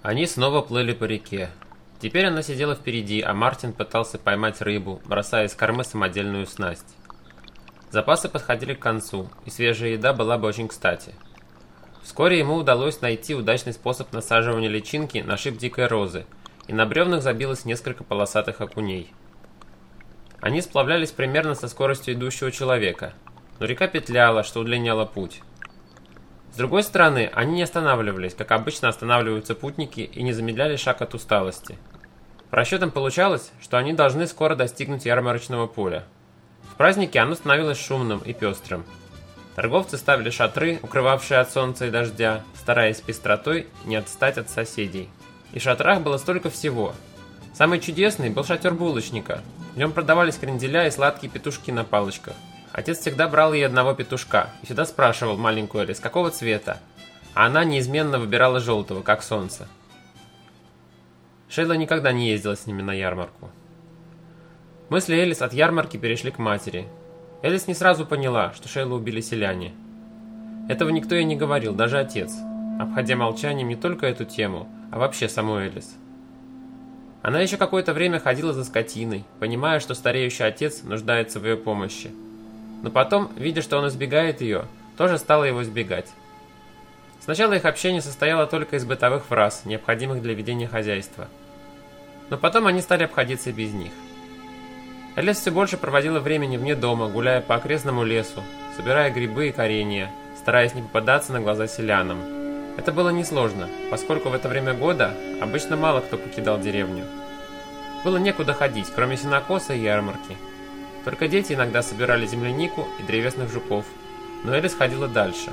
Они снова плыли по реке. Теперь она сидела впереди, а Мартин пытался поймать рыбу, бросая из кормы самодельную снасть. Запасы подходили к концу, и свежая еда была бы очень кстати. Вскоре ему удалось найти удачный способ насаживания личинки на шип дикой розы, и на бревнах забилось несколько полосатых окуней. Они сплавлялись примерно со скоростью идущего человека, но река петляла, что удлиняло путь. С другой стороны, они не останавливались, как обычно останавливаются путники, и не замедляли шаг от усталости. По расчетам получалось, что они должны скоро достигнуть ярмарочного поля. В празднике оно становилось шумным и пестрым. Торговцы ставили шатры, укрывавшие от солнца и дождя, стараясь пестротой не отстать от соседей. И в шатрах было столько всего. Самый чудесный был шатер булочника. В нем продавались кренделя и сладкие петушки на палочках. Отец всегда брал ей одного петушка и всегда спрашивал маленькую Элис, какого цвета, а она неизменно выбирала желтого, как солнце. Шейла никогда не ездила с ними на ярмарку. Мысли Элис от ярмарки перешли к матери. Элис не сразу поняла, что Шейлу убили селяне. Этого никто ей не говорил, даже отец, обходя молчанием не только эту тему, а вообще саму Элис. Она еще какое-то время ходила за скотиной, понимая, что стареющий отец нуждается в ее помощи. Но потом, видя, что он избегает ее, тоже стала его избегать. Сначала их общение состояло только из бытовых фраз, необходимых для ведения хозяйства. Но потом они стали обходиться без них. Элис все больше проводила времени вне дома, гуляя по окрестному лесу, собирая грибы и коренья, стараясь не попадаться на глаза селянам. Это было несложно, поскольку в это время года обычно мало кто покидал деревню. Было некуда ходить, кроме сенокоса и ярмарки. Только дети иногда собирали землянику и древесных жуков, но Элис ходила дальше.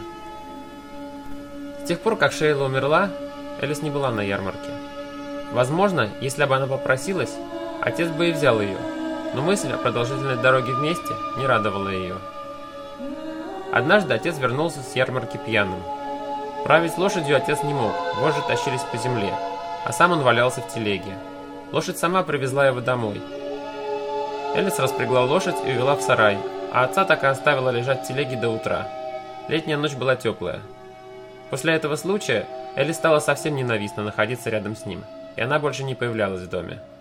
С тех пор, как Шейла умерла, Элис не была на ярмарке. Возможно, если бы она попросилась, отец бы и взял ее, но мысль о продолжительной дороге вместе не радовала ее. Однажды отец вернулся с ярмарки пьяным. Править лошадью отец не мог, вожжи тащились по земле, а сам он валялся в телеге. Лошадь сама привезла его домой. Элис распрягла лошадь и увела в сарай, а отца так и оставила лежать в телеге до утра. Летняя ночь была теплая. После этого случая Элис стала совсем ненавистно находиться рядом с ним, и она больше не появлялась в доме.